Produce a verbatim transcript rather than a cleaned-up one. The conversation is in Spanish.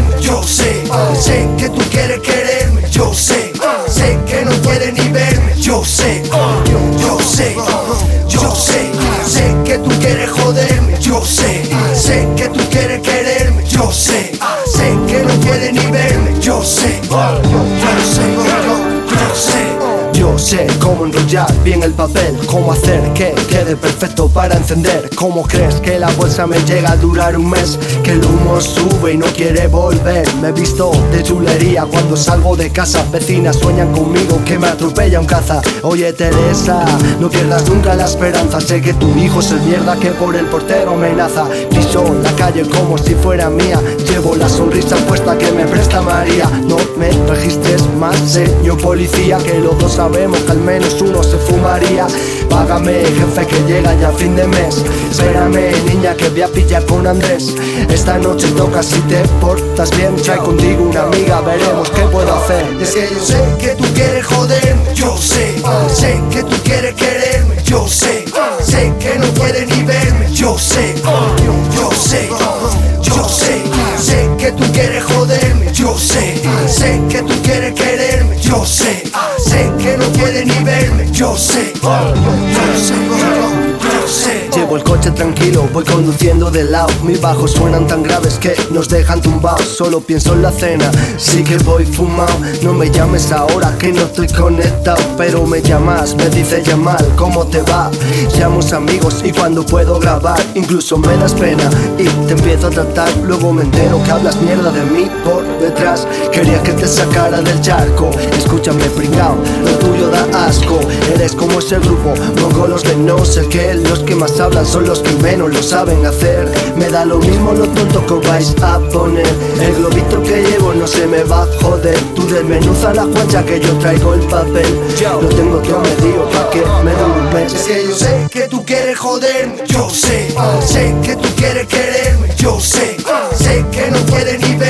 joderme, yo sé. Sé que tú quieres quererme, yo sé. Sé que no puedes ni verme, yo sé. Yo sé, yo sé. Sé que tú quieres joderme, yo sé. Sé que tú quieres quererme, yo sé. Sé que no puedes ni verme, yo sé. Yo sé, yo sé. Yo sé cómo enrollar bien el papel, cómo hacer que quede perfecto para encender. ¿Cómo crees que la bolsa me llega a durar un mes? Que el humo sube y no quiere volver. Me he visto de chulería cuando salgo de casa. Vecinas sueñan conmigo que me atropella un caza. Oye Teresa, no pierdas nunca la esperanza. Sé que tu hijo es el mierda que por el portero amenaza. Piso la calle como si fuera mía. Llevo la sonrisa puesta que me presta María. No me registres más, señor policía, que los dos sabemos que al menos uno se fumaría. Págame, jefe, que llega ya fin de mes. Espérame, niña, que voy a pillar con Andrés. Esta noche toca, si te portas bien. Trae contigo una amiga, veremos qué puedo hacer. Es que yo sé que tú quieres joderme, yo sé. Sé que tú quieres quererme, yo sé. Sé que no puedes ni verme, yo sé. Yo sé, yo sé. Sé que tú quieres joderme, yo sé. Sé que tú quieres quererme, yo sé. Sé que no puedes ni verme, yo sé. Yo sé, yo sé. Llevo el coche tranquilo, voy conduciendo de lado. Mis bajos suenan tan graves que nos dejan tumbados. Solo pienso en la cena, sí que voy fumado. No me llames ahora que no estoy conectado, pero me llamas, me dices ya mal, ¿cómo te va? Llamamos amigos y cuando puedo grabar incluso me das pena y te empiezo a tratar. Luego me entero que hablas mierda de mí por detrás. Quería que te sacara del charco. Escúchame pringao, lo tuyo da asco. Eres como ese grupo, mongolos de no sé qué. Los que más hablan son los que menos lo saben hacer. Me da lo mismo lo tonto que os vais a poner. El globito que llevo no se me va a joder. Tú desmenuza la guacha que yo traigo el papel. Lo tengo todo medido pa' que me dé un mes. Es que yo sé que tú quieres joderme, yo sé. Sé que tú quieres quererme, yo sé. Sé que no puedes ni